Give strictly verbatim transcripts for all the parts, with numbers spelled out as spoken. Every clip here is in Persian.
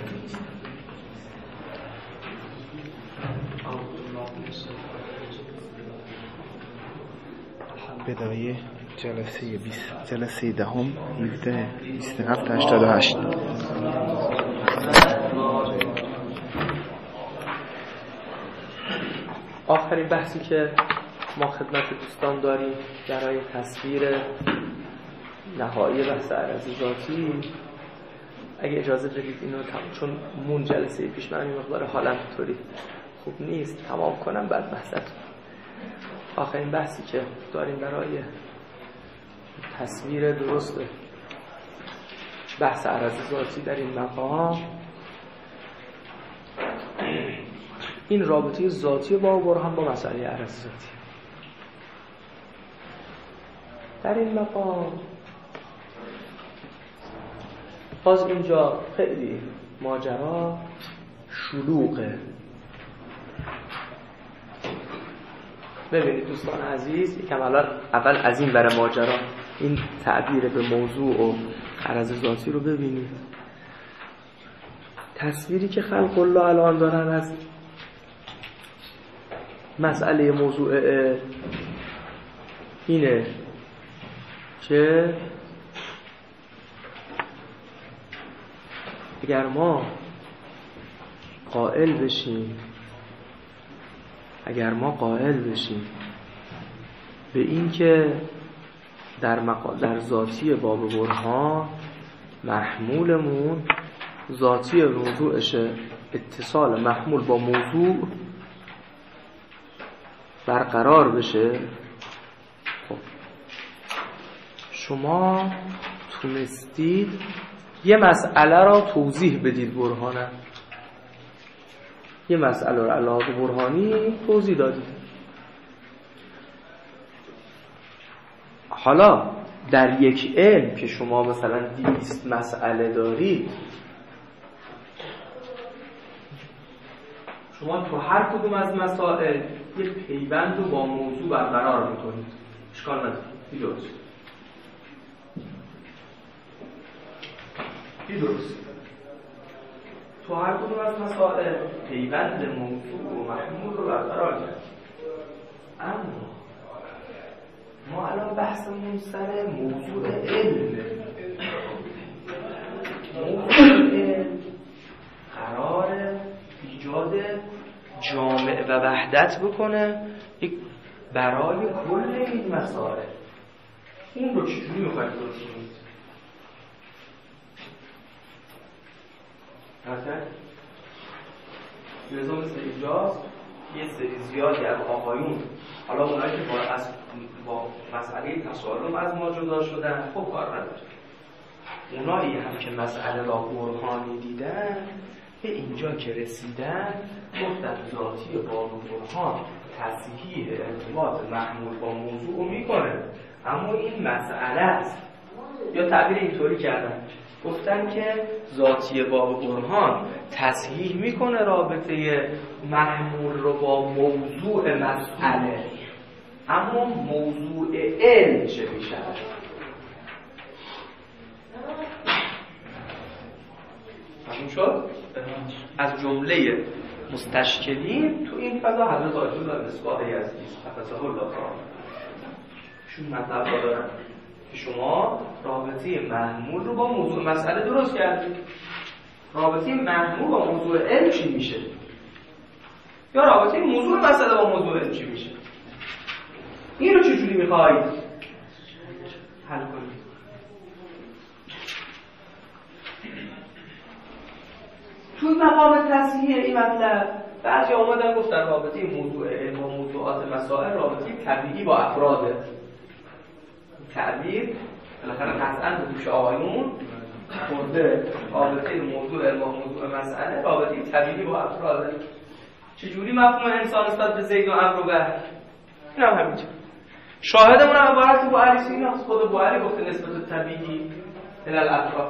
بدایه جلسه بیست جلسه دهم هفده بیست و هفت هشتاد و هشت. آخرین بحثی که ما خدمت دوستان داریم برای تصویر نهایی بحث عرض ذاتی، اگه اجازه بدید اینو تمام، چون مون جلسه پیش من این مقدار حالم طوری خوب نیست، تمام کنم بعد بحثتون. آخرین بحثی که داریم برای تصویر درست بحث عرض ذاتی در این مقام، این رابطه ذاتی با برهان با مسئله عرض ذاتی. در این مقام باز اینجا خیلی ماجرا شلوغه. ببینید دوستان عزیز، یکم اول از این برای ماجرا این تعبیر به موضوع و عرض ذاتی رو ببینید. تصویری که خلق الله الان دارن از مسئله موضوع اینه که اگر ما قائل بشیم اگر ما قائل بشیم به این که در مقا... در ذاتی باب برهان محمولمون ذاتی موضوعش اتصال محمول با موضوع برقرار بشه، خب شما تونستید یه مسئله را توضیح بدید برهانه، یه مسئله را علاوه برهانی توضیح دادید. حالا در یک علم که شما مثلا دویست مسئله دارید، شما تو هر کدوم از مسائل یه پیوند رو با موضوع برقرار میکنید، اشکال نداره، این درست این درست تو هر کدوم از مسائل پیوند موضوع و محمول رو برقرار کرد. اما ما الان بحثمون سر موضوع علم. موضوع علم قراره ایجاد جامع و وحدت بکنه برای کل این مسائل. این رو چجوری میخواید درست کنید؟ لذا مثل اینجاست یه سری زیادی از آقایون، حالا اونایی که با, از با مسئله تصالم از ما جدا شدن، خب کار نداره، اونایی هم که مسئله را برهانی دیدن به اینجا که رسیدن گفتن ذاتی باب برهان تصحیح ارتباط محمول با موضوع میکنه، اما این مسئله است. یا تعبیر اینطوری کردن، گفتن که ذاتی باب برهان تصحیح میکنه رابطه محمول رو با موضوع مسئله، اما موضوع علم چه میشه؟ همون شد؟ از جمله مستشکلین تو این فضا حضرت آیت الله مصباح یزدی حفظه الله تعالی شون مطلب دارن که شما رابطه محمول رو با موضوع مسئله درست کردید. رابطه محمول با موضوع علم چی میشه؟ یا رابطه موضوع مسئله با موضوع علم چی میشه؟ این رو چجوری میخواید حل کنید؟ توی مقام تصحیح این مطلب بعضی آمدن گفتن رابطه موضوع علم و موضوعات مسائل رابطه طبیعی با افراده. تعبیر بالاخره قطعاً به دوش آقایون خورده، رابطه موضوع علم و موضوع مسئله رابطه طبیعی با افراده. چجوری مفهوم انسان نسبت به زید و عمرو و بحر؟ این هم همینجا شاهدمون هم عبارت با علی سیناست. خود با علی گفته نسبت طبیعی الی الافراد.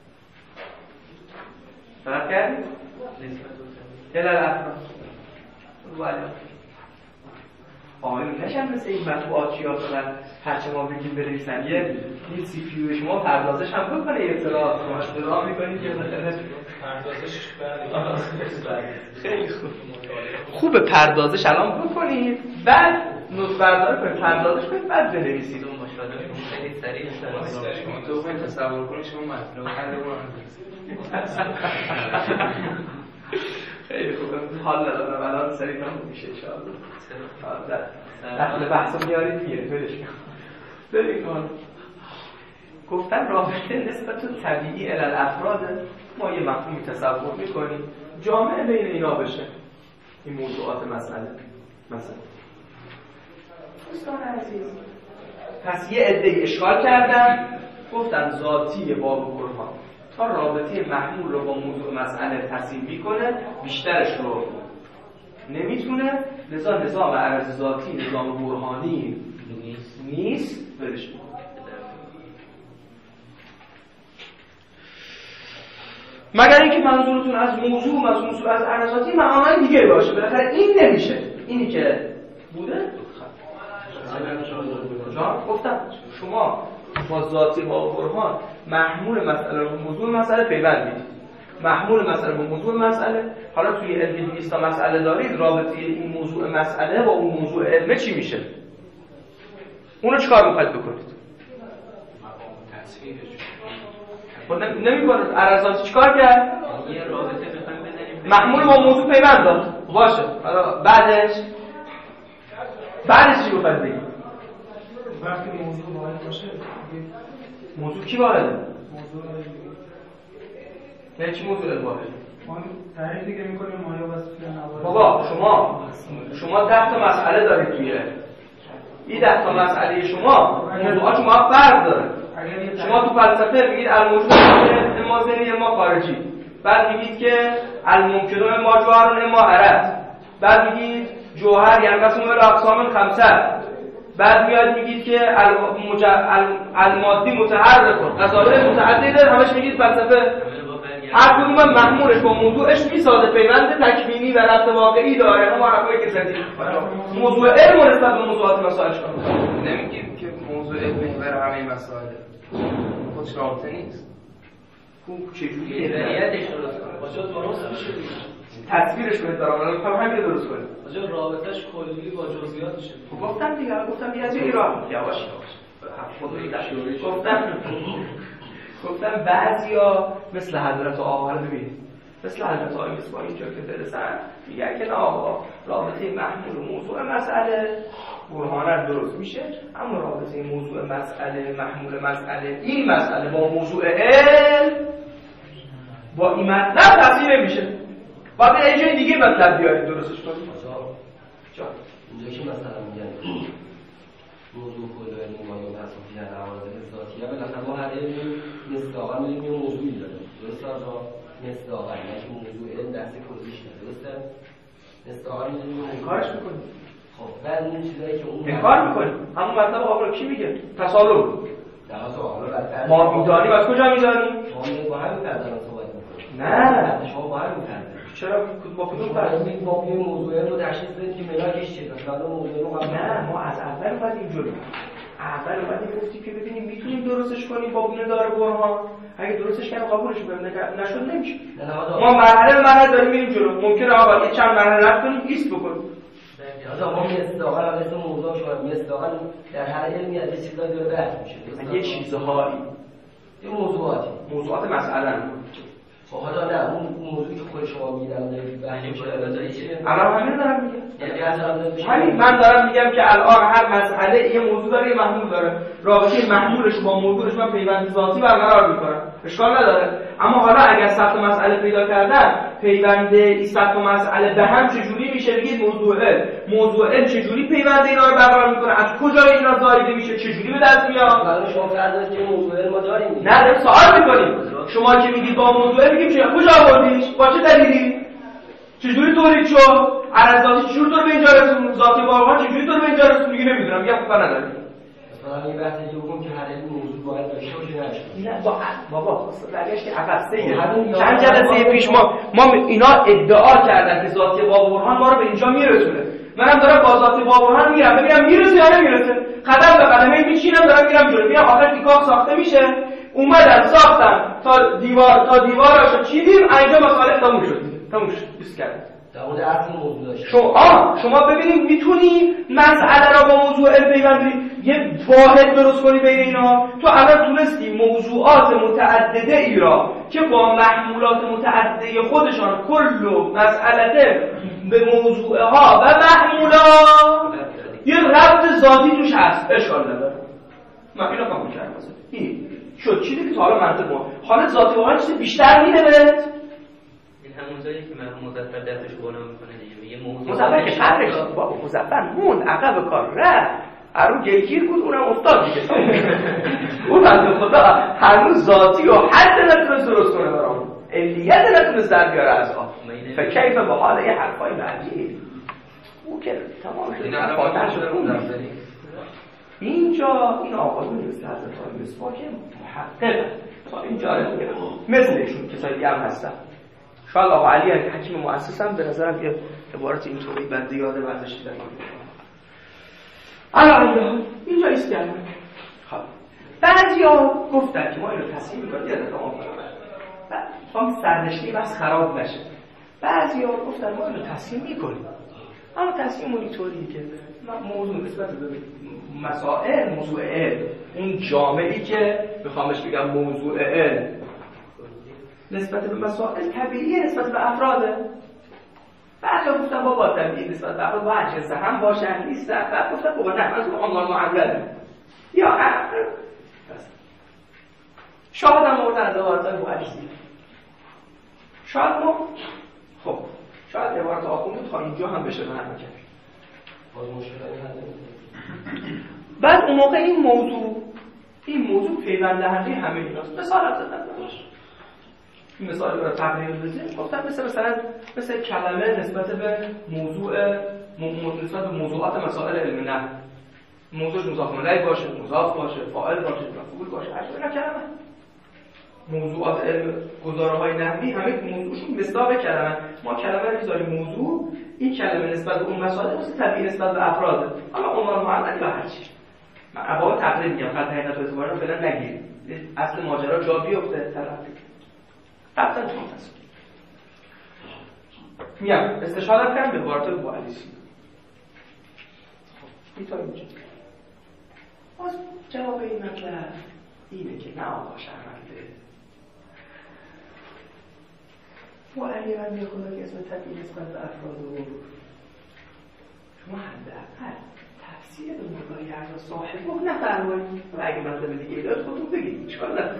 فرق کردید؟ الی الافراد با علی آقایون نشن مثل این مطبوعات چیا کنن هرچه ما بگیم بنویسن یه این سی پی یو شما پردازش هم بکنه اطلاعات رو اطلاع میکنید که پردازش خیلی خوب خوبه پردازش الان بکنید بعد نوت برداری کنید پردازش کنید بعد بنویسید اون مشاهده خیلی سریع تو خیلی تصور کنید شما متن رو حل خیلی خوبه حال ندارم الان سریع کنم میشه انشاءالله داخل بحثا میارید دیگه ولش کن ببین کن گفتن رابطه نسبت طبیعی الی الافراد ما یه مفهومی تصور میکنیم جامعه بین اینا بشه این موضوعات مسئله مثلا دوستان عزیز پس یه عده‌ای اشکال کردن گفتن ذاتی باب و برهان تا رابطه محمول رو با موضوع مسئله تصیب میکنه بیشترش رو نمیتونه لذا نظام عرض ذاتی نظام برهانی نیست برش مگر اینکه منظورتون از موضوع منظور از عرض ذاتی معانی دیگه باشه بالاخره این نمیشه اینی که بوده جان گفتم شما با ذاتی با برهان محمول مسئله رو موضوع مسئله پیوند میدید محمول مسئله با موضوع مسئله حالا توی علم دویست تا مسئله دارید رابطه این موضوع مسئله با اون موضوع علمه چی میشه اونو چیکار میخواید بکنید نمی‌کنید عرضاتی چیکار کرد یه رابطه بخوایم بزنیم محمول با موضوع پیوند داد باشه حالا بعدش بعدش چی بخواید بگید وقتی موضوع واحد باشه موضوع کی واحده موضوع یعنی چی موضوع واحد ما تعریف دیگه می‌کنیم مایا وصفی نوار بابا شما شما ده تا مسئله دارید توی این ده تا مسئله شما موضوعات شما فرق داره شما تو فلسفه میگید الموجود اما ذهنی اما خارجی بعد میگید که الممکن اما جوهر اما عرض بعد میگید جوهر ينقسم الى اقسام خمسه بعد میاد میگید که المادی متحرک قضایای متعدده همش میگید فلسفه هر کدوم محمولش با موضوعش میسازه پیوند تکوینی و ربط واقعی داره اما حرفایی که زدید موضوع علم و نسبت به موضوعات مسائل شما نمیگیم که موضوع علمی برای همه مسائل خودش رابطه نیست خوب چجوری ذهنیتش درست کنه باشه درست میشه دیگه تصویرش کنید برام من میخوام همین رو درست کنید باشه رابطش کلی با جزئیات میشه گفتم دیگه گفتم یه از ایران یواش یواش گفتم گفتم بعضیا مثل حضرت آقا رو ببینید مثل حضرت آقا مثل با اینجا که برسن میگن که نه آقا رابطه محمول و موضوع مسئله برهانت درست میشه اما رابطه موضوع مسئله محمول مسئله این مسئله با موضوع علم با این مطلب تصویر نمیشه باید یه جای دیگه مطلب بیارید درستش کنید جا اینجا که مثلا میگن موضوع کل علمی ما یا تصافی در عوارض ذاتیه بالاخره ما هر علمی مصداقا می‌بینیم یه موضوعی داره درسته آقا مصداقا یعنی موضوع علم دست کلیش داره درسته مصداقا می‌بینیم کارش میکنید خب بعد اون چیزایی که اون انکار میکنید همون مطلب آقا رو کی میگه تسالم در اصل حالا بعد ما میدانیم از کجا میدانیم شما با هم پردازان صحبت می‌کنید نه شما با هم پردازان چرا با کدوم شما فرض میگید با یه موضوع رو تشخیص بدید که ملاکش چیه مثلا موضوع رو قبل نه ما از اول اومدیم جلو اول اومدیم گفتیم که ببینیم میتونیم درستش کنیم با بونه داره برهان اگه درستش کردیم قبولش کنیم نشد نمیشه ما مرحله به مرحله داریم میریم جلو ممکنه آقا یه چند مرحله رد کنیم ایست بکنیم حالا ما مصداقا از این موضوع شما مصداقا در هر علمی از چیزایی داره بحث میشه یه چیزهایی یه موضوعاتی موضوعات مسئله خب حالا نه اون موضوعی که خود شما میگیرن بحث میشه الان همین دارم میگم یعنی همین من دارم میگم که الان هر مسئله یه موضوع داره یه محمول داره رابطه محمولش با موضوعش من پیوند ذاتی برقرار میکنم اشکال نداره اما حالا اگر صد مسئله پیدا کردن پیوند این صد مسئله به هم چجوری میشه بگید موضوعه موضوعه چجوری پیوند اینا رو برقرار میکنه از کجا اینا زایده میشه چجوری به دست میاد حالا شما فرض کنید که موضوعه ما داریم نه داریم سوال میکنیم شما که میگید با موضوعه میگیم چه کجا آوردیش با چه دلیلی چجوری تولید شد عرضاتی چجوری تو به اینجا رسون ذاتی بارها چجوری تو به اینجا رسون میگه نمیدونم میگم کار نداریم مثلا این بحث دوم که هر علم موضوع باید داشته باشه نشه نه با بابا برگشت که عفسته چند جلسه پیش ما ما اینا ادعا کردن که ذاتی با برهان ما رو به اینجا میرسونه منم دارم با ذات واقعا میرم ببینم میرسه یا نمیرسه، قدم به قدمه میچینم دارم میرم جلو، میرم آخر دیگه کاخ ساخته میشه، اومدن ساختن تا دیوار تا دیواراشو چیدیم، اینجا مسئله تموم شد تموم شد بیست کرد. در مورد اصل موضوع داشت شما شما ببینید میتونی مسئله را با موضوع علم پیوندی یه واحد درست کنی بین اینا. تو الان تونستی موضوعات متعدده ای را که با محمولات متعدده خودشان کل و مسئله به موضوعها و محمولات یه ربط ذاتی توش هست، اشکال نداره. من اینو قبول کردم. این شد چیزی که تا حالا منطق ما حالا ذاتی واقعا چیز بیشتر میده بهت. این همون جایی که مرحوم مظفر دستش بالا میکنه دیگه، یه موضوع مظفر که قدرش بابا مظفر مون عقب کار رفت، ارو گلگیر بود اونم افتاد دیگه. اون بنده خدا هنوز ذاتی و حد نتونست درست کنه برام، علیت نتونست در بیاره از آن. فکیف به حال یه حرفای بعدی او که تمام شد. این الان فاتح شده اون دفتری اینجا این آقایون مثل حضرت آقای مصباح که محقق تا اینجا رو میگه مثلشون کسایی دیگه هم هستن. شاید آقا علی حکیم مؤسس هم به نظرم یه عبارت اینطوری بنده یاد ورزش دیدن. الان اینجا ایست کردن. خب بعضیا گفتن که ما اینو تصمیم می‌کنیم یاد تمام کنیم. بعد هم سرنشینی بس خراب نشه. بعضیا گفتن ما اینو تصمیم می‌کنیم. اما تصمیم اینطوریه که موضوع نسبت به مسائل موضوع علم، اون جامعی که میخوام بهش بگم موضوع علم نسبت به مسائل طبیعیه نسبت به افراده. بعضی گفتن بابا طبیعی نسبت به افراد باید جنس هم باشن نیستن. بعد گفتن بابا نه از اون آمار معدله یا شاید هم مورد از عبارتهای مؤلیسی شاید ما خب شاید عبارت آخونده تا اینجا هم بشه من هم کرد. بعد اون موقع این موضوع این موضوع پیوند دهنده همه ایناست. مثال زدن باش این مثال رو تقریبا بزنیم. گفتم مثل مثلا مثل کلمه نسبت به موضوع نسبت به موضوعات مسائل علمی نه موضوع مضاف الیه باشه، مضاف باشه، فاعل باشه، مفعول باشه، هر چیزی کلمه. موضوعات علم گزاره‌های نحوی همه موضوعشون مصداق کلمه. ما کلمه رو می‌ذاریم موضوع، این کلمه نسبت به اون مسائل مثل طبیعی نسبت به افراد. حالا عنوان معلق یا هر چی. من ابواب تقریبا میگم خط حقیقت و اعتبار رو فعلا نگیرید. اصل ماجرا جا بیفته طرف. قطعا تو تصور. میام استشهاد کردم به عبارت بوعلیسی. این تا اینجا. باز جواب این مطلب اینه که نه آقا شرمنده با علی بنده خدا که اسم طبیعی نسبت به افراد و شما حداقل تفسیر به مقداری هر صاحب رو نفرمایید و اگه مطلب دیگه ایداد خودتون بگید اشکال نداره.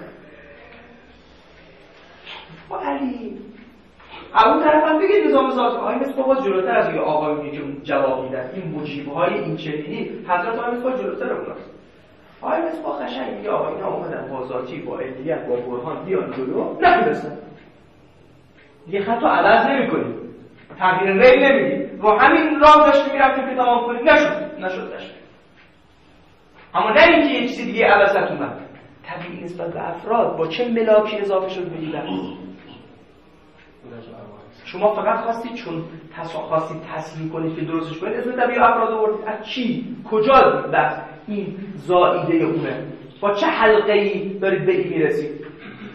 با علی اون طرف هم بگید نظام ذات آقای مصباح باز جلوتر از یه آقایونی که جواب میدن این مجیبهای این چنینی حضرت آقای مصباح جلوتر اوناست. آقای مصباح قشنگ میگه آقا اینا اومدن با ذاتی با علیت با برهان بیان جلو نمیرسن دیگه خطا عوض نمی‌کنی تغییر ری نمیدی رو همین راه داشتی میرفتیم که تمام کنیم نشد نشد نشد اما نه اینکه یه چیزی دیگه عوضت اومد طبیعی نسبت به افراد با چه ملاکی اضافه شد به دیدن شما فقط خواستید چون تصا خواستید تصحیح کنید که درستش کنید اسم طبیعی افراد آوردید از چی کجا بس این زائیده اونه با چه حلقه‌ای دارید به این میرسید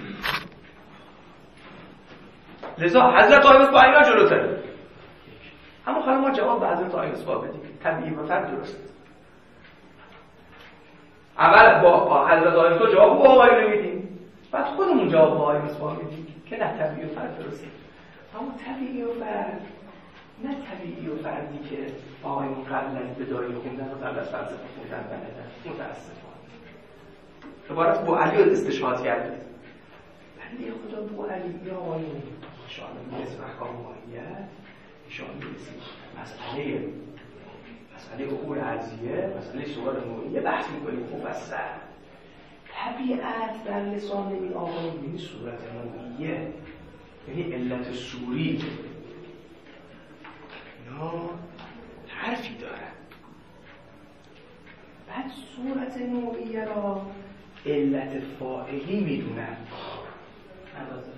لذا حضرت آقای مصباح اینا جلوتر اما حالا ما جواب به حضرت آقای مصباح بدیم طبیعی و فرد درست اول با حضرت آقای مصباح جواب با آقای نمیدیم بعد خودمون جواب با آقای مصباح میدیم که نه طبیعی و فرد درسته اما طبیعی و فرد نه طبیعی و فردی که آقای قبل از بدایی خوندن و قبل از فلسفه خوندن بلدن متاسفانه عبارت بو علی رو استشهاد کردید بنده خدا بو علی یا آقایون ایشان میرسیم احکام ماهیت ایشان میرسیم مسئله مسئله عقول عرضیه مسئله صور نوعیه بحث میکنیم مفصل طبیعت در لسان این آقایون یعنی صورت نوعیه یعنی علت صوری اینا حرفی دارن بعد صورت نوعیه را علت فاعلی میدونن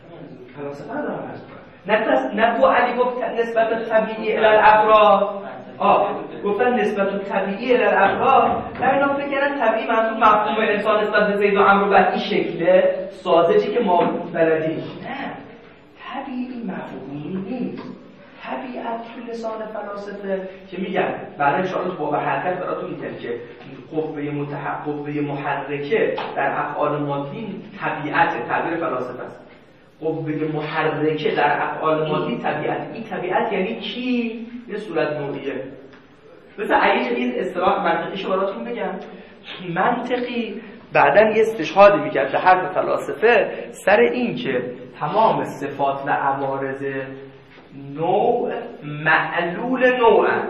فلاسفه ندارم از نه بو علی گفت نسبت طبیعی الى الافراد آه گفتن نسبت طبیعی الافراد، در اینا فکر کردن طبیعی منظور مفهوم انسان نسبت به زید و عمرو بر این شکله سازجی که ما بلدیم. نه، طبیعی مفهومی نیست. طبیعت تو لسان فلاسفه که میگن برای اشاره تو باب حرکت براتون میگن که قوه متحرک قوه محرکه در افعال مادی طبیعت، تعبیر فلاسفه است. قوه محرکه در افعال مادی طبیعت. این طبیعت یعنی کی؟ یه صورت نوعیه. مثلا اگه این اصطلاح منطقیشو براتون بگم، منطقی بعدن یه استشهادی میکرد به حرف فلاسفه سر این که تمام صفات و عوارض نوع معلول نوعن.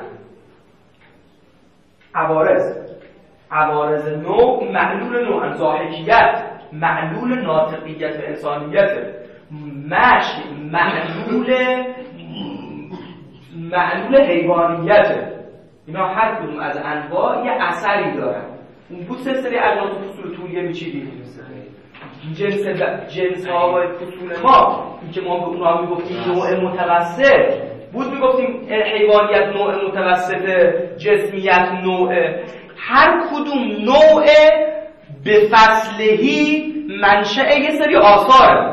عوارض عوارض نوع معلول نوعن. ضاحکیت معلول ناطقیت و انسانیت، مشی معلول معلول حیوانیت. اینا هر کدوم از انواع یه اثری دارن. اون بود سلسله اجناس و فصول طولیه میچیدیم. جنس جنس ها و فصول ما این که ما به اونها میگفتیم نوع متوسط بود، میگفتیم حیوانیت نوع متوسط، جسمیت نوع، هر کدوم نوع به فصلهی منشأ یه سری آثاره.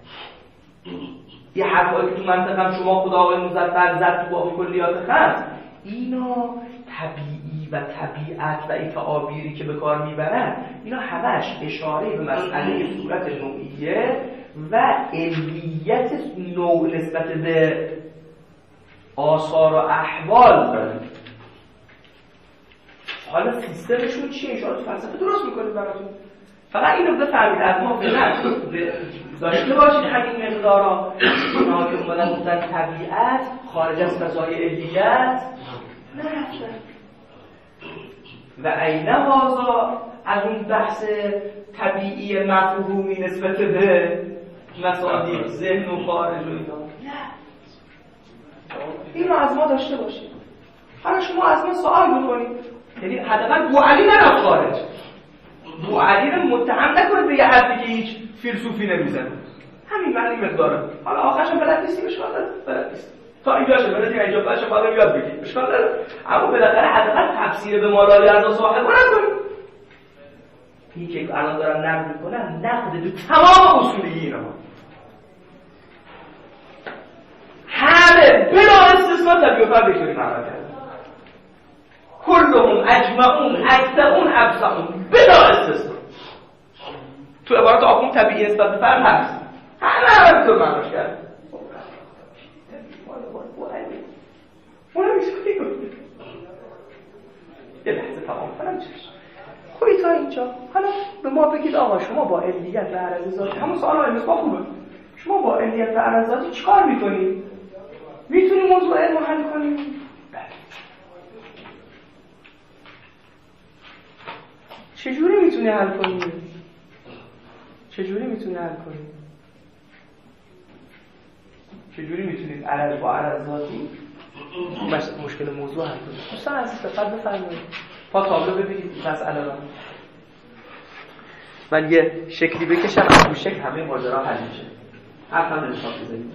یه حرفایی که تو منطقه هم شما خدا آقای مظفر زد تو باب کلیات خمس، اینا طبیعی و طبیعت و این تعابیری که به کار میبرن، اینا همش اشاره به مسئله صورت نوعیه و علیت نوع نسبت به آثار و احوال داره. حالا سیستمشون چیه؟ اشاره تو فلسفه درست میکنه براتون. فقط اینو بفهمید از ما فعلا داشته باشید همین مقدارا. اونا که اومدن گفتن طبیعت خارج از فضای علیت نرفتن. و عین هذا از اون بحث طبیعی مفهومی نسبت به مصادیق ذهن و خارج و اینا نه. اینو از ما داشته باشید. حالا شما از ما سوال بکنید، یعنی حداقل بو علی نرفت خارج، بو علی رو متهم نکنید به یه حرفی که هیچ فیلسوفی نمیزنه. همین معنی مقداره. حالا آخرش هم بلد نیستیم، اشکال نداره، بلد نیست. تا اینجاشه بلدیم، اینجا باشه بالا یاد بگیریم، اشکال نداره. اما بالاخره حداقل تفسیر به مالای از صاحب نکنیم. این که الان دارم نقد میکنم نقد دو تمام اصولیین ما. همه بلا استثنا طبیعتا بکنیم عمل کرد. کلهم اجمعون اکثرون ابصرون بلا استثنا. تو عبارت آخون طبیعی نسبت به فرد هست. همه همه تو معناش کرد. اونم میشه کنید. یه لحظه تمام کنم چشم. خوبی تا اینجا. حالا به ما بگید آقا شما با علیت و عرض ذاتی، همون سوال های مصباح خوبه، شما با علیت و عرض ذاتی چیکار میکنید؟ میتونی موضوع علم حل کنید؟ بله. چجوری میتونی حل کنید؟ چجوری میتونی حل کنید؟ چجوری میتونید عرض با عرض ذاتی مشکل موضوع حل کنید؟ دوستان عزیز فقط بفرمایید پا تابلو ببینید مسئله را. من یه شکلی بکشم از اون شکل همه ماجرا حل میشه. حرف هم نمیخواد بزنید.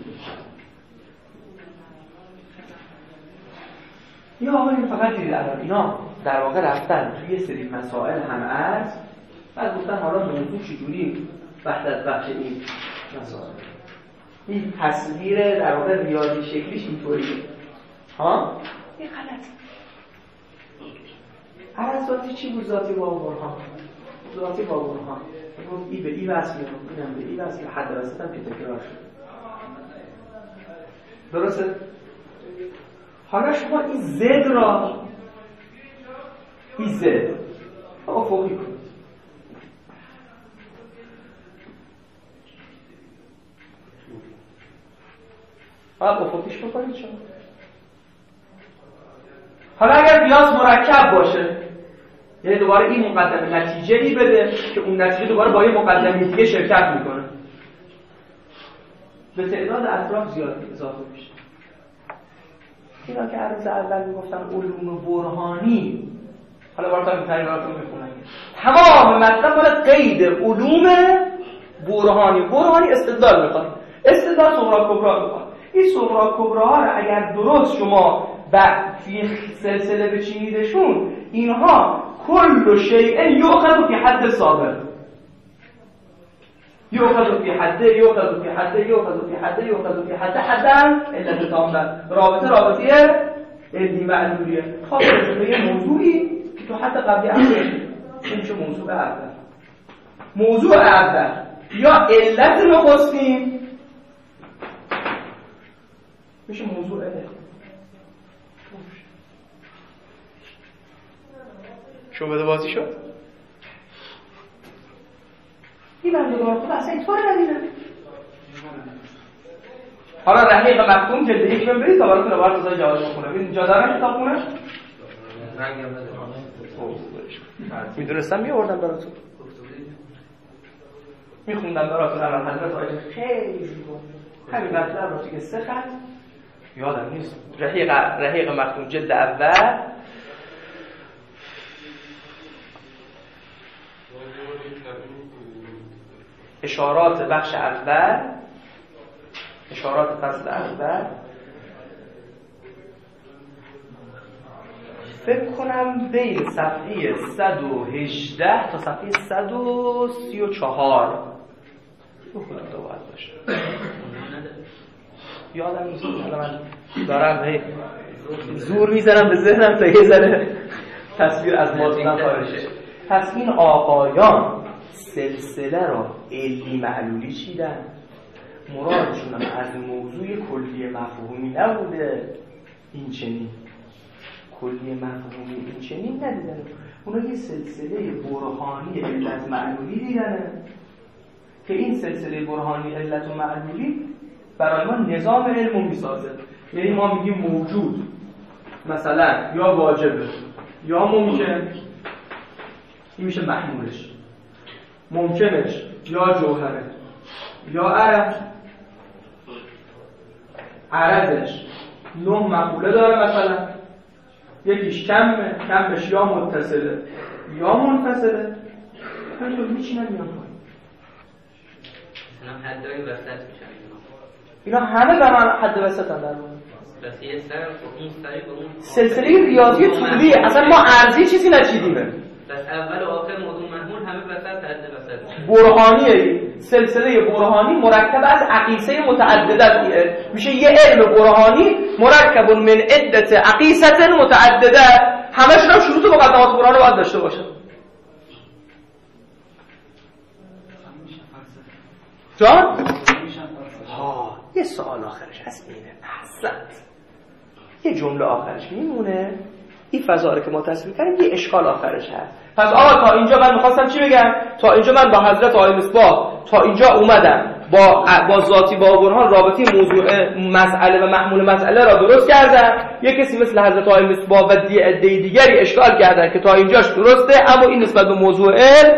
یا آقایون فقط دیدید الان اینا در واقع رفتن توی یه سری مسائل هم از بعد گفتن حالا موضوع چجوری وقت از بخش این مسائل. این تصویر در واقع ریاضی شکلیش اینطوریه. ها؟ این غلط. عرض ذاتی چی بود؟ ذاتی با برهان. ذاتی با برهان. ای به ای وصل می‌کنه، اینم به ای وصل، حد وسط هم که تکرار شد. درسته؟ حالا شما این زد را این زد افقی کنید. حالا افقیش بکنید شما. حالا اگر قیاس مرکب باشه، یعنی دوباره این مقدمه نتیجه ای بده که اون نتیجه دوباره با یه مقدمه دیگه شرکت میکنه، به تعداد اطراف زیاد اضافه میشه. اینا که عرض اول میگفتن علوم برهانی، حالا برای تا این براتون میخونم تمام مطلب باید قید علوم برهانی. برهانی استدلال میخواد، استدلال صغرا کبرا میخواد. این صغرا کبرا ها رو اگر درست شما و توی سلسله بچینیدشون، اینها کل شیء یؤخذ فی حد سابق، یؤخذ فی حد یؤخذ فی حد یؤخذ فی حد یؤخذ فی حد حدن علت تام. رابطه رابطه علی معلولیه. خب به یه موضوعی تو حد قبلی اصلا این چه موضوع اول، موضوع اول یا علت نخستین میشه موضوع علت. شعبده بازی شد. این بنده دار خود اصلا اینطور ندیدم. حالا رحیق مختوم جلد یک من برید تا براتون رو باید بزای جواز بخونم. این جا دارم کتاب خونه؟ رنگم بده. میدونستم میوردم براتون، میخوندم براتون. الان حضرت آیه خیلی همین مطلب رو که سه خط یادم نیست. رحیق رحیق مختوم جلد اول اشارات بخش اول، اشارات فصل اول، فکر کنم بین صفحه صد و هجده تا صفحه صد و سی و چهار بخونم تا باید باشه. یادم نیست. من دارم هی زور میزنم به ذهنم تا یه ذره تصویر از مازونم خارج شه. پس این آقایان سلسله را علی معلولی چیدن، مرادشون هم از موضوع کلی مفهومی نبوده این چنین، کلی مفهومی این چنین ندیدن. اونا یه سلسله برهانی علت معلولی دیدن که این سلسله برهانی علت و معلولی برای ما نظام علم میسازه. یعنی ما میگیم موجود مثلا یا واجبه یا ممکن، این میشه محمولش. ممکنش یا جوهره یا عرض، عرضش نه مقوله داره، مثلا یکیش کمه، کمش یا متصله یا منفصله. همینطور میچینم میان پایین. اینا حدای وسط میشن. اینا همه در من حد وسط هم در من. بس یه سر اون سری با اون سلسله ریاضی طولی اصلا ما ارزی چیزی نچیدیمه. بس اول و آخر موضوع محمول همه وسط حد وسط. برهانیه. سلسله برهانی مرکب از اقیسه متعدده میشه. یه علم برهانی مرکب من عدت اقیسه متعدده. همشون هم شروط و مقدمات برهانی باید داشته باشه. جان؟ ها یه سوال آخرش از اینه. حسنت. یه جمله آخرش میمونه. این فضا که ما تصویر کردیم یه اشکال آخرش هست. پس آقا تا اینجا من می‌خواستم چی بگم؟ تا اینجا من با حضرت آقای مصباح تا اینجا اومدم با با ذاتی با برهان رابطه موضوع مسئله و محمول مسئله را درست کردم. یه کسی مثل حضرت آقای مصباح و دی عده دیگری اشکال کردن که تا اینجاش درسته، اما این نسبت به موضوع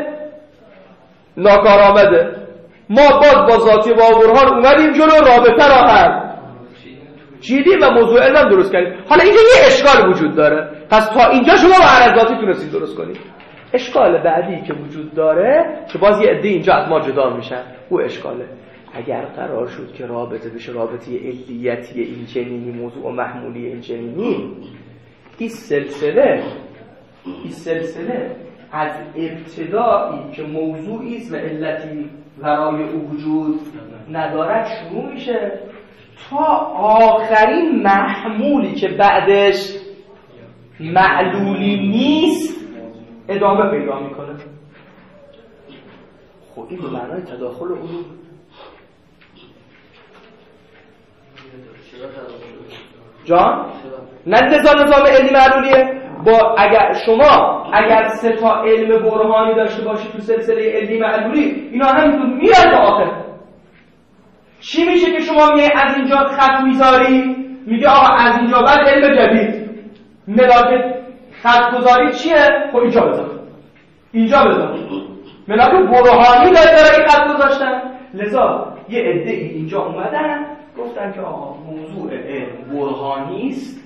ناکارآمده. ما باز با ذاتی با برهان اومدیم جلو رابطه را هم چیدیم و موضوع علم درست کردیم. حالا اینجا یه اشکال وجود داره. پس تا اینجا شما با عرضاتی تونستید درست کنید. اشکال بعدی که وجود داره که باز یه عده اینجا از ما جدا میشن، او اشکاله اگر قرار شد که رابطه بشه رابطه علیتی این چنینی، موضوع و محمولی این چنینی، این سلسله این سلسله از ابتدایی که موضوعی است و علتی برای او وجود ندارد شروع میشه تا آخرین محمولی که بعدش معلولی نیست ادامه پیدا میکنه. خب این به معنای تداخل علوم. جان؟ نه نظام نظام علمی معلولیه. با اگر شما اگر سه تا علم برهانی داشته باشید تو سلسله علمی معلولی، اینا همینطور میرن تا آخر. چی میشه که شما میگه از اینجا خط میذاری؟ میگه آقا از اینجا بعد علم جدید. ملاک خط گذاری چیه؟ خب اینجا بذار. اینجا بذار. ملاک برهانی داره که خط گذاشتن. لذا یه عده اینجا اومدن گفتن که آقا موضوع علم برهانی است.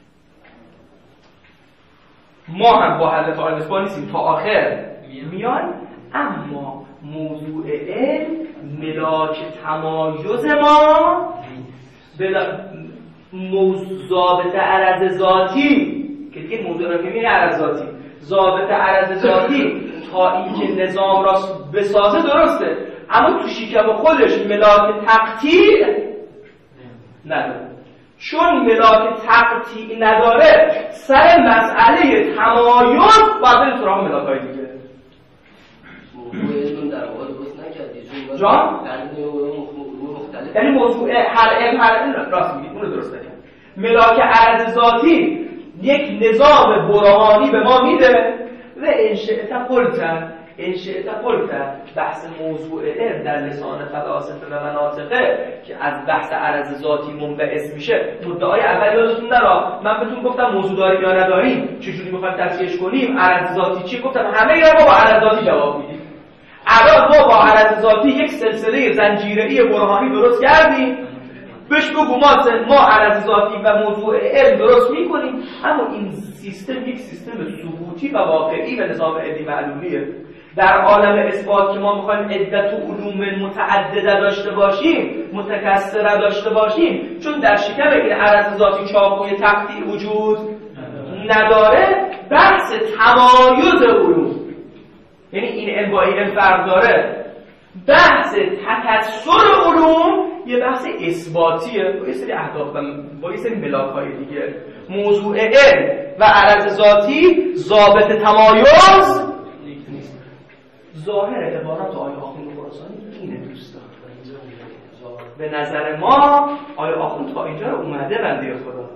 ما هم با حضرت آقای مصباح نیستیم تا آخر میان، اما موضوع علم ملاک تمایز ما بلا... موضوع ضابط عرض ذاتی که دیگه موضوع را می‌بینی عرض ذاتی، ضابط عرض ذاتی تا اینکه نظام را بسازه درسته، اما تو شکم خودش ملاک تقطیع نداره. چون ملاک تقطیع نداره سر مسئله تمایز باید بریم سراغ ملاک‌های دیگه. موضوعشون در واقع درست نکردی جان؟ مختلف، یعنی موضوع هر علم هر علم راست میگید، اون رو درست نکرد. ملاک عرض ذاتی یک نظام برهانی به ما میده و انشئت قلت انشئت قلت بحث موضوع علم در لسان فلاسفه و مناطقه که از بحث عرض ذاتی منبعث میشه. مدعای اول یادتون نرا من بهتون گفتم موضوع داریم یا نداریم، چجوری میخوایم تصحیحش کنیم، عرض ذاتی چی، گفتم همه اینا ما با عرض ذاتی جواب میدیم. الان ما با عرض ذاتی یک سلسله زنجیره‌ای برهانی درست کردیم، بهش بگو ما ما عرض ذاتی و موضوع علم درست میکنیم، اما این سیستم یک سیستم ثبوتی و واقعی و نظام علمی معلولیه. در عالم اثبات که ما میخوایم عدت و علوم متعدده داشته باشیم، متکثره داشته باشیم، چون در شکم این عرض ذاتی چاقوی تقطیع وجود نداره، بحث تمایز علوم، یعنی این علم با این علم فرق داره. بحث تکثر علوم یه بحث اثباتیه با یه سری اهداف و با یه سری ملاک‌های دیگه. موضوع علم و عرض ذاتی ضابط تمایز نیست. ظاهر عبارات آیه آخوند خراسانی اینه دوستان. به نظر ما آیه آخوند تا اینجا رو اومده بنده خدا.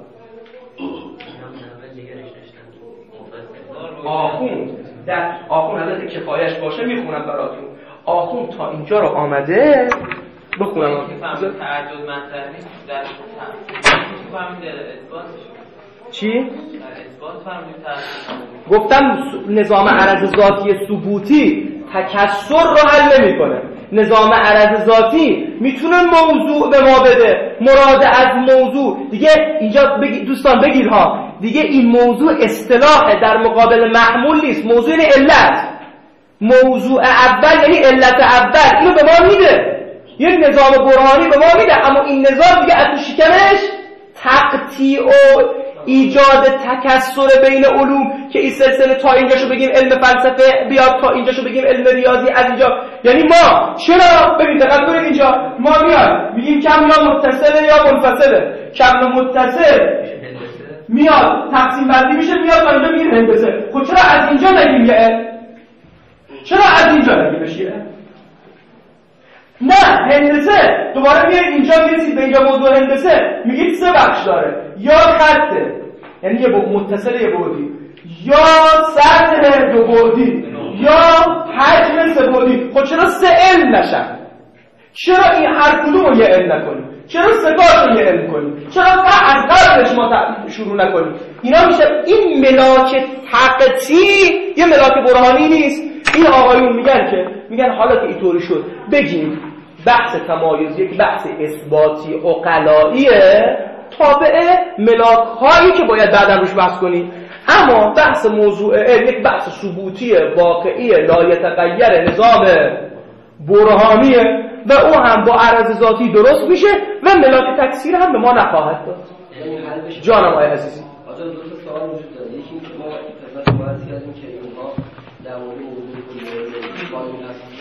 آخوند در آخوند حضرت کفایش باشه میخونم براتون. آخوند تا اینجا رو آمده بخونم. تعدد مطلب نیست در فهمید اثبات چی؟ در اثبات فهمید. گفتم نظام عرض ذاتی ثبوتی تکثر رو حل نمی‌کنه. نظام عرض ذاتی میتونه موضوع به ما بده، مراد از موضوع دیگه اینجا بگی دوستان بگید ها، دیگه این موضوع اصطلاح در مقابل محمول نیست، موضوع یعنی علت. موضوع اول یعنی علت اول، اینو به ما میده، یک نظام برهانی به ما میده، اما این نظام دیگه از تو شکمش تقطیع و ایجاد تکثر بین علوم که این سلسله تا اینجاشو بگیم علم فلسفه بیاد، تا اینجاشو بگیم علم ریاضی، از اینجا یعنی ما چرا ببین دقت کنید اینجا ما میاد میگیم کم یا متصله یا منفصله، کم و متصل میاد تقسیم بندی میشه میاد تا اینجا میگیم هندسه. خب چرا از اینجا نگیم یه علم؟ چرا از اینجا نگیم بشه؟ نه هندسه دوباره میاد اینجا میرسید به اینجا موضوع هندسه میگید سه بخش داره، یا خطه یعنی یه متصل یه بعدی، یا سطح دو بعدی، یا حجم سه بعدی. خب چرا سه علم نشن؟ چرا این هر کدوم رو یه علم نکنیم؟ چرا سه تاش رو یه علم کنیم؟ چرا از قبلش ما شروع نکنیم؟ اینا میشه این ملاک تقطیع یه ملاک برهانی نیست. این آقایون میگن که میگن حالا که اینطوری شد بگیم بحث تمایز یک بحث اثباتی عقلاییه تابع ملاک هایی که باید بعدا روش بحث کنیم، اما بحث موضوع علم یک بحث ثبوتی واقعی لایتغیر نظام برهانیه و او هم با عرض ذاتی درست میشه و ملاک تکثیر هم به ما نخواهد داد. جانم آقای عزیزی آجا دو تا سوال وجود داره. یکی اینکه ما خدمت شما عرض کردیم که اینها در مورد موضوع قانون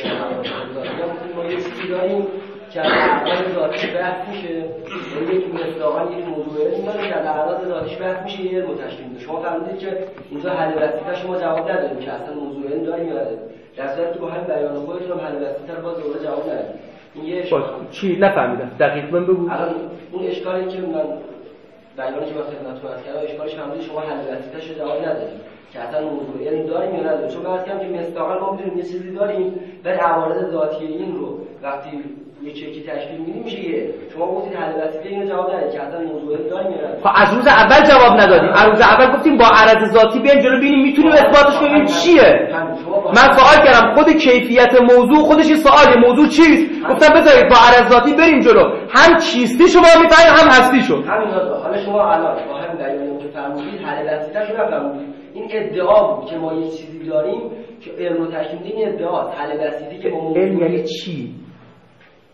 هست ما یه چیزی داریم که از اعراض ذاتی بحث میشه، یعنی یک مصداقاً یک موضوع علمی داریم که از اعراض ذاتیش بحث میشه، یه علم رو تشکیل میده. شما فهمیدید که اینجا حل وسیله شما جواب ندادیم که اصلا موضوع علم داریم یا نداریم، در صورتی که با همین بیان خودتون حل وسیله رو باز دوباره جواب ندادیم. این یه اشکال چی نفهمیدم دقیق من بگو. الان اون اشکالی که من بیانی که من خدمتتون عرض کردم اشکالش فهمیدید شما حل وسیله‌اش رو جواب ندادید که اصلا موضوع علم داریم یا نداریم. چون من عرض کردم که مصداقاً ما می‌دونیم یه چیزی داریم ولی عوارض ذاتی این رو وقتی یه چیزی تشکیل میدیم میشه یه. شما گفتید حل وسیله اینو جواب ندادید که اصلا موضوع علم داریم یا نداریم. خب از روز اول جواب ندادیم. از روز اول گفتیم با عرض ذاتی بیایم جلو ببینیم میتونیم اثباتش کنیم چیه. من سوال کردم خود کیفیت موضوع خودش یه سواله، موضوع چیست؟ گفتم بذارید با عرض ذاتی بریم جلو، هم چیستی شما میفهمید هم هستی شو. همین حالا شما الان با همین بیانی که فرمودید حل وسیله شو نفهمید. این ادعا بود که ما یه چیزی داریم که علم رو تشکیل میده، این ادعاست. حل وسیله که با موضوع علم یعنی چی؟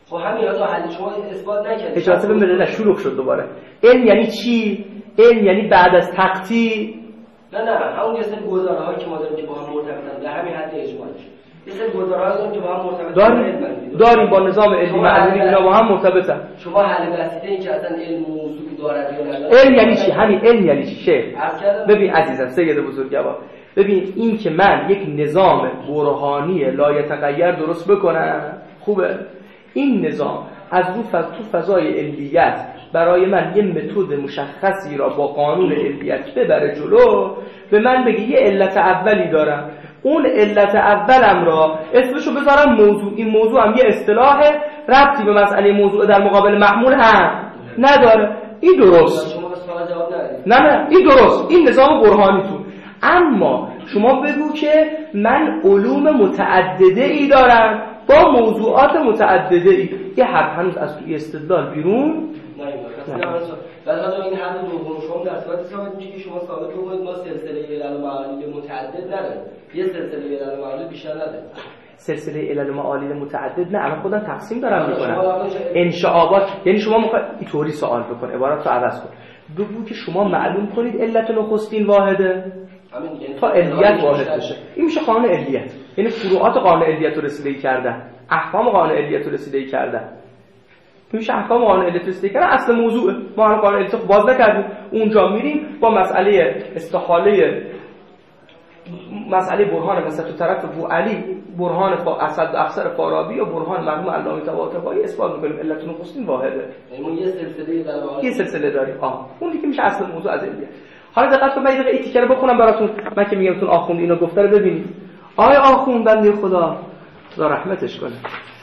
خب همین تا حل شما اثبات نکردید. اجازه بده نه شروع شد دوباره. علم یعنی چی؟ علم یعنی بعد از تقطیع. نه نه همون یه سری گزاره‌هایی که ما داریم که با هم مرتبطن به همین حد اجمالیش. یه سری گزاره‌ها داریم که با هم مرتبطن. داریم داریم با نظام علمی معلولی اینا با هم مرتبطن. شما حل بسیطه این که اصلا علم موضوعی دارد یا ندارد. علم یعنی چی؟ همین علم یعنی چی؟ شیخ ببین عزیزم سید بزرگوار، ببین این که من یک نظام برهانی لایتغیر درست بکنم خوبه، این نظام از رو تو فضای علیت برای من یه متد مشخصی را با قانون علیت ببره جلو، به من بگی یه علت اولی دارم، اون علت اولم را اسمشو بذارم موضوع، این موضوع هم یه اصطلاح ربطی به مسئله موضوع در مقابل محمول هم نداره، این درست. شما به سوال جواب ندید. نه نه این درست، این نظام برهانیتون. اما شما بگو که من علوم متعدده ای دارم با موضوعات متعدده ای، یه حرف هنوز از توی استدلال بیرون نه. بعد حالا این حرف دوم شما در صورت ثابت میشه که شما ثابت بکنید ما سلسله علل و معالل متعدد نداریم، یه سلسله علل و معالل بیشتر نداریم. سلسله علل و معالل متعدد نه، الان خودم تقسیم دارم میکنم انشعابات، یعنی شما میخواید اینطوری سوال بکن، عبارت رو عوض کن، بگو که شما معلوم کنید علت نخستین واحده تا علیت واحد بشه. این میشه قانون علیت، یعنی فروعات قانون علیت رو رسیدگی کردن، احکام قانون علیت رو رسیدگی کردن. میشه احکام قانون علیت رو رسیدگی کردن اصل موضوعه، ما الان قانون علیت رو باز نکردیم، اونجا میریم با مسئله استحاله، مسئله برهان مثلا تو طرف بوعلی، برهان فا اسد اکثر فارابی و برهان مرحوم علامه طباطبایی اثبات می‌کنیم علت نخستین واحده. یعنی یه سلسله داره، یه سلسله داریم. آه اون دیگه میشه اصل موضوع از علیت. حالا دقت کن، من یه دقیقه این تیکه رو بخونم براتون، من که میگم تون آخوند اینو گفته رو ببینید. آی آخوند بنده خدا خدا رحمتش کنه،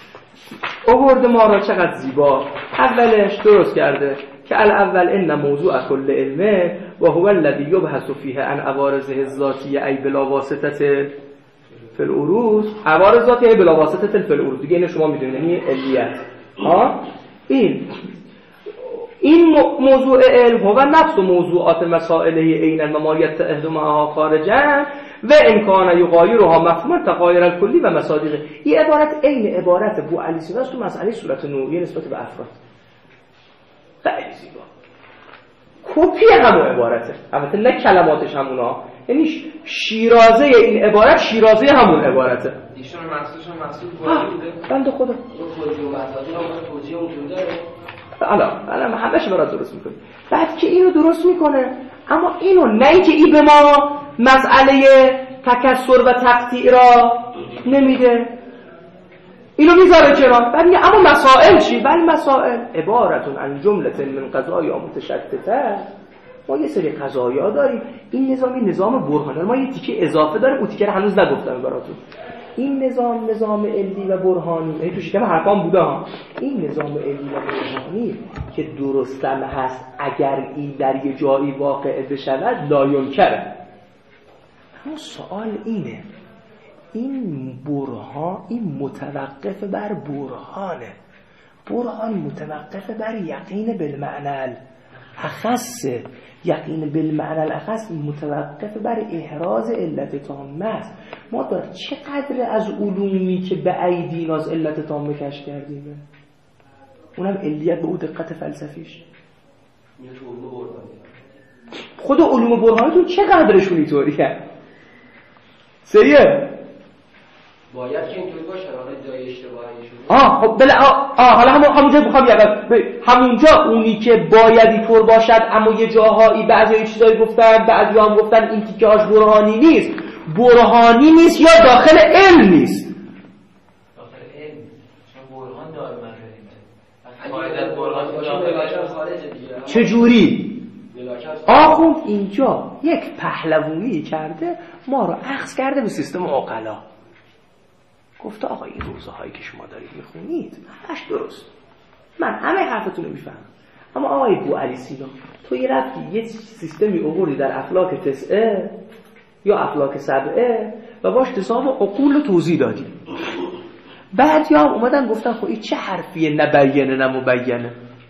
آورده ما را چقدر زیبا. اولش درست کرده که الاول ان موضوع کل علمه و هو الذی یبحث فیه عن عوارضه الذاتیه ای بلا واسطه فی العروض. عوارض ذاتیه ای بلا واسطه فی العروض دیگه اینو شما میدونید، یعنی علیت. ها این این موضوع علم هو نفس موضوعات مسائله عینا و ما یتعهد معها خارجا و امکان یغایرها مفهوم تغایر الکلی و مصادیق. این عبارت عین عبارت بو علی سینا تو مسئله صورت نوعیه نسبت به افراد. خیلی زیبا، کپی همون عبارته، البته نه کلماتش همونا، یعنی شیرازه این عبارت شیرازه همون عبارته. ایشون محسوسش هم محسوس بوده. بنده خدا توجیه و مصادیق هم توجیه اون داره. حالا الان همه‌اش برات درست می‌کنه. بعد که اینو درست می‌کنه، اما اینو نه اینکه این به ما مسئله تکثر و تقطیع را نمیده، اینو میذاره کنار. بعد میگه اما مسائل چی؟ ولی مسائل عبارتون عن جمله من قضایا متشتته. ما یه سری قضایا داریم، این نظامی نظام برهانی، ما یه تیکه اضافه داریم، اون تیکه رو هنوز نگفتم براتون. این نظام نظام علی و برهانی، این تو شکم حرفام بوده ها، این نظام علی و برهانی که درستم هست اگر این در یه جایی واقع بشود لا ینکره. اما سوال اینه، این برهان این متوقف بر برهانه، برهان متوقف بر یقین بالمعنى الاخص، یقین بالمعنى الاخص متوقف بر احراز علت تامه است. ما داریم چقدر از علومی که به ایدینا از علت تامه کشف کردیم، اونم علیت به اون دقت فلسفیش. خود علوم برهانیتون چقدرشون اینطوریه؟ سریه باید که اینطوری باشه، حالا جای اشتباهی شده. آه خب بله آه, آه حالا همون همونجا بخوام یاد همونجا اونی که باید اینطور باشد، اما یه جاهایی بعضی چیزایی گفتن، بعضی هم گفتن این تیکه هاش برهانی نیست. برهانی نیست یا داخل علم نیست؟ داخل علم، چون برهان داره من بریم باید برهان داخل خارجه دیگه. چجوری؟ آخوند اینجا یک پهلوانی کرده، ما رو اخذ کرده به سیستم عقلا، گفته آقا این روزهایی که شما دارید میخونید همش درست، من همه حرفتون رو میفهمم، اما آقای بو علی سینا تو یه رفتی یه سیستمی آوردی در افلاک تسعه یا افلاک سبعه و باش نظام عقول رو توضیح دادی، بعد یا هم اومدن گفتن خب این چه حرفیه نبینه نمبینه.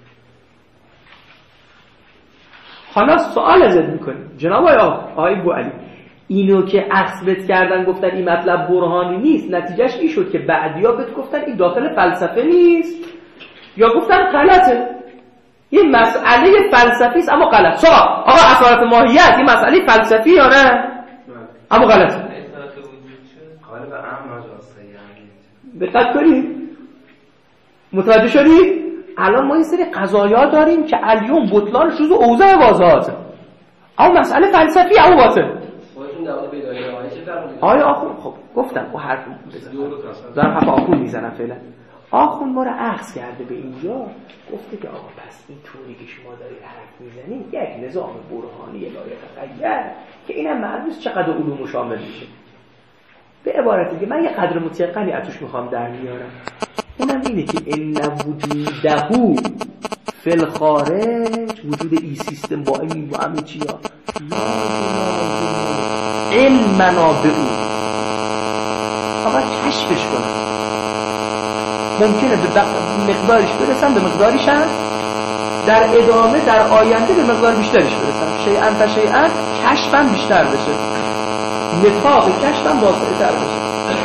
حالا سوال ازت میکنیم جناب آقای بو علی، اینو که اثبات کردن گفتن این مطلب برهانی نیست، نتیجهش این شد که بعدیا بهت گفتن این داخل فلسفه نیست، یا گفتن غلطه. یه مسئله فلسفی است اما غلط. سوال آقا اصالت ماهیت یه مسئله فلسفی یا نه؟ اما غلطه. قالب عام مجاز یعنی دقت کنید. متوجه شدید؟ الان ما این سری قضایا داریم که الیوم بطلان شوز اوضاع واضحاته. اما مسئله فلسفی اما باطل. خودتون در مورد بدایه آیه چه فرمودید؟ آیا آخون خب گفتم او حرف بزنم. دارم حرف آخون میزنم فعلا. آخون ما رو اخذ کرده به اینجا گفته که آقا پس این طوری که شما دارید حرف میزنید یک نظام برهانی لایتغیر که اینم معلوم است چقدر علوم شامل میشه. به عبارتی که من یه قدر متیقنی ازش میخوام در میارم، اونم اینه که ان وجودهو فی الخارج، وجود ای سیستم با این و همه چیا علم منابعو فقط کشفش کنم. ممکنه به مقدارش برسم، به مقداریش هم در ادامه در آینده به مقدار بیشترش برسم. شیئا فشیئا کشفم بیشتر بشه، نطاق کشفم واسع‌تر بشه.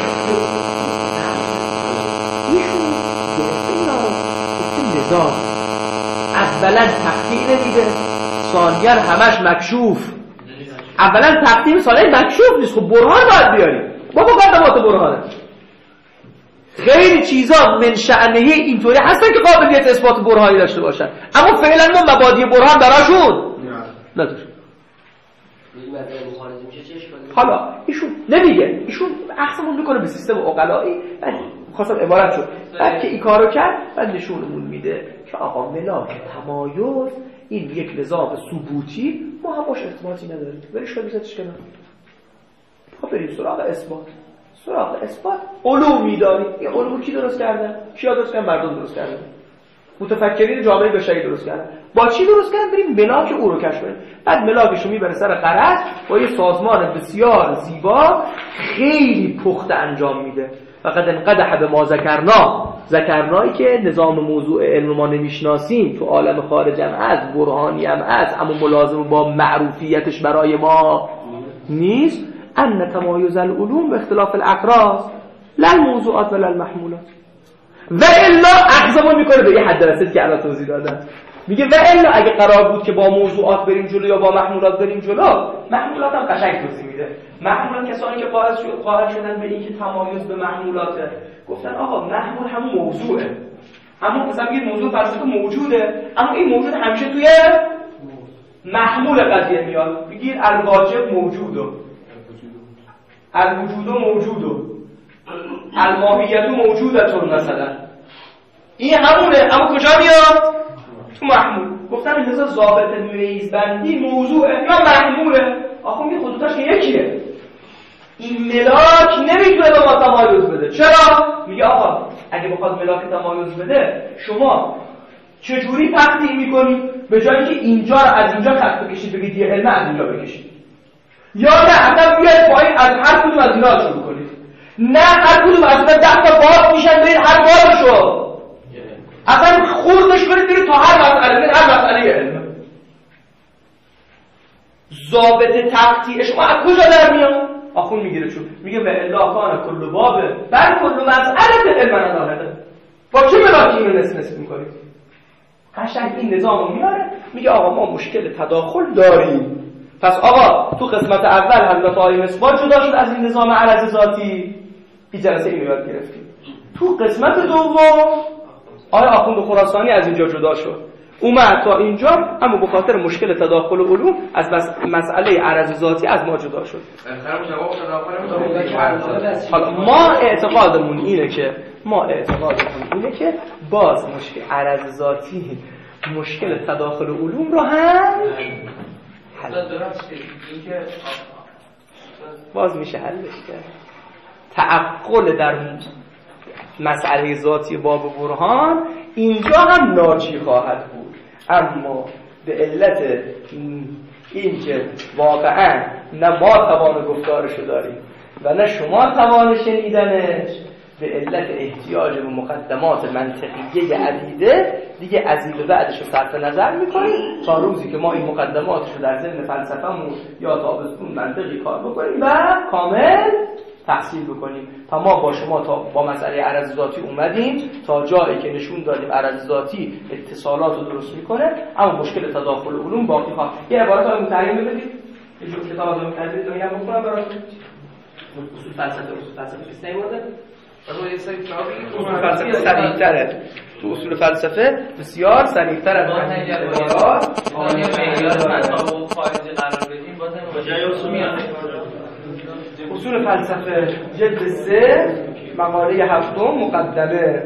ایشون گرفته اینا رو گفته نظام اولا تقطیع نمیده، ثانیاً همش مکشوف. اولا تقطیع ثانیاً مکشوف نیست. خب برهان باید بیاریم. بابا مقدمات برهانه. خیلی چیزا من شأنه اینطوری هستن که قابلیت اثبات برهانی داشته باشن، اما فعلا ما مبادی برهان براشون نداشت. حالا ایشون نمیگه، ایشون اخصمون میکنه به سیستم عقلایی. من خواستم عبارت شد بعد که این کارو کرد بعد نشونمون میده که آقا ملاک تمایز این یک نظام ثبوتی، ما هم باش ارتباطی نداریم. برش رو بیزتش کنم. خب بریم سراغ اثبات. سراغ اثبات علومی داریم. این علوم کی درست کردن؟ کیا درست کردن؟ مردم درست کردن. متفکرین جامعه بشری درست کردن. با چی درست کردن؟ بریم ملاک او رو کشف کنیم. بعد ملاکش رو میبره سر غرض، با یه سازمان بسیار زیبا خیلی پخته انجام میده. فقط انقدح به ما ذکرنا، ذکرنایی که نظام موضوع علم ما نمیشناسیم، تو عالم خارج هم از برهانی هم از اما ملازم با معروفیتش برای ما نیست. ان تمایز العلوم به اختلاف الاقراض لا الموضوعات ولا المحمولات. و الا اخذمون میکنه به یه حد رسید که الان توضیح دادم. میگه و الا اگه قرار بود که با موضوعات بریم جلو یا با محمولات بریم جلو، محمولات هم قشنگ توضیح میده. محمولات کسانی که قائل شد قائل شدن به اینکه تمایز به محمولاته، گفتن آقا محمول همون موضوعه. اما مثلا یه موضوع فلسفه موجوده، اما این موجود همیشه توی محمول قضیه میاد. میگید الواجب موجوده، الوجود موجوده، الماهیت موجوده مثلا. این همونه، اما کجا میاد؟ تو محمول. گفتن لذا ضابط ریزبندی موضوعه یا محموله. آخه میگه خطوطش یکیه. این ملاک نمیتونه به ما تمایز بده. چرا؟ میگه آقا اگه بخواد ملاک تمایز بده، شما چجوری تقطیع میکنی؟ به جایی که اینجا رو از اینجا خط بکشید بگید یه علم از اینجا بکشید، یا نه اصلا بیاید پایین از هر کدوم از اینا شروع کنید. نه هر کدوم از اینا ده تا باب میشن، برید هر بابشو اصلا خوردش برید برید تا هر مسئله، برید هر مسئله علم. ضابط تقطیع شما از کجا در میاد؟ آخون میگیره چون میگه به الا کان کل بابه بر کل مسئله علم نداره. با چه ملاکی اینو نصف نصف میکنید؟ قشنگ این نظامو میاره، میگه آقا ما مشکل تداخل داریم. پس آقا تو قسمت اول حضرت آیه اثبات جدا شد از این نظام عرض ذاتی، این جلسه اینو یاد گرفتیم. تو قسمت دوم آیه آخوند خراسانی از اینجا جدا شد، اومد تا اینجا، اما به خاطر مشکل تداخل علوم از مسئله عرض ذاتی از ما جدا شد. حالا ما اعتقادمون اینه که ما اعتقادمون اینه که باز مشکل عرض ذاتی مشکل تداخل علوم رو هم باز میشه حلش کرد. تعقل در مسئله ذاتی باب برهان اینجا هم ناجی خواهد بود، اما به علت این که واقعا نه ما توان گفتارشو داریم و نه شما توان شنیدنش، به علت احتیاج به مقدمات منطقیه عدیده دیگه از این به بعدش رو صرف نظر میکنیم تا روزی که ما این مقدماتش رو در ضمن فلسفه‌مون یا تابستون منطقی کار بکنیم و کامل تحصیل بکنیم. تا ما با شما تا با مسئله عرض ذاتی اومدیم تا جایی که نشون دادیم عرض ذاتی اتصالات رو درست میکنه، اما مشکل تداخل علوم باقی خواهد. یه عبارت رو مترجم ببینید، یه جور کتاب رو مترجم رو میگم بکنم براتون. اصول فلسفه اصول فلسفه سه مورد روی سری چابی اصول فلسفه سریع‌تره. تو اصول فلسفه بسیار سریع‌تر از معیارات آنیا معیار مطابق خارج قرار بدیم باز جای اصول میاد. اصول فلسفه جلد سه مقاله هفتم مقدمه.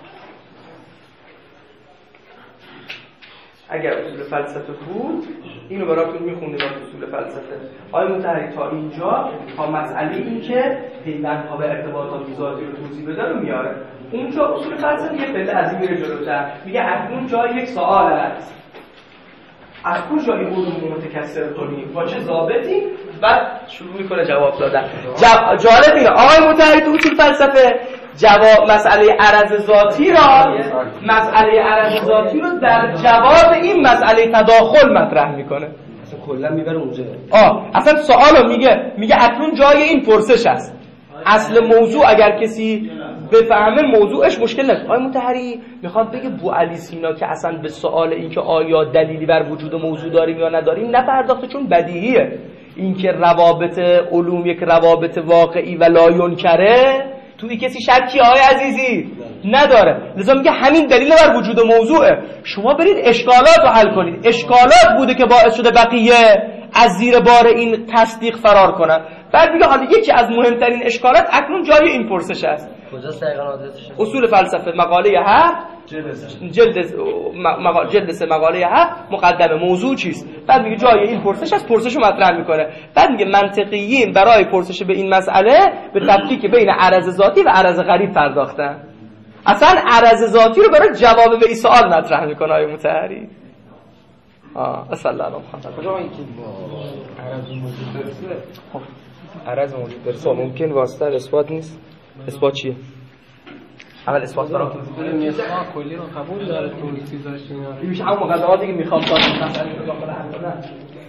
اگر اصول فلسفه بود اینو براتون میخوندیم از اصول فلسفه. آقای مطهری تا اینجا تا مسئله این که پیوندها به ارتباطات ذاتی رو توضیح بده رو میاره. اونجا اصول فلسفه یه پله از این میره جلوتر، میگه اکنون جای یک سوال است، از کجا این علوم متکثر کنیم با چه ضابطی، بعد شروع میکنه جواب دادن. جو... جالب اینه آقای مطهری تو اصول فلسفه جواب مسئله عرض ذاتی را مسئله عرض ذاتی رو در جواب این مسئله تداخل مطرح میکنه. اصلا کلا میبره اونجا. آه اصلا سوالو میگه میگه اکنون جای این پرسش است. اصل موضوع اگر کسی بفهمه موضوعش مشکل نیست. آقای مطهری میخواد بگه بوعلی سینا که اصلا به سوال این که آیا دلیلی بر وجود موضوع داریم یا نداریم نپرداخته، چون بدیهیه این که روابط علوم یک روابط واقعی و لایونکره توی کسی شکی آقای عزیزی نداره. لذا میگه همین دلیل بر وجود موضوعه. شما برید اشکالات رو حل کنید. اشکالات بوده که باعث شده بقیه از زیر بار این تصدیق فرار کنن. بعد میگه حالا یکی از مهمترین اشکالات اکنون جای این پرسش است. کجاست دقیقاً آدرسش؟ اصول فلسفه مقاله هفت جلد مقاله جلد سه مقاله هفت مقدمه موضوع چیست. بعد میگه جای این پرسش است، پرسش رو مطرح میکنه. بعد میگه منطقیین برای پرسش به این مسئله به تفکیک بین عرض ذاتی و عرض غریب پرداختن. اصلا عرض ذاتی رو برای جواب به این سوال مطرح میکنه آقای مطهری. آه صلی الله علیه و کجا این که عرض موجود درسته؟ خب عرض موجود درسته ممکن واسطه اثبات نیست. اثبات چیه؟ اول اثبات برام میخوام کلی رو قبول داره تو این چیزاش اینا. این میشه همون مقدماتی که میخوام تا مثلا داخل حل کنم.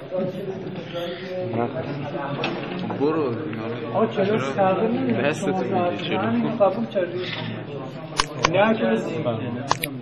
برو آقا چرا تغییر نمیده؟ دستتو میدی چرا؟ قبول کردی؟ نه که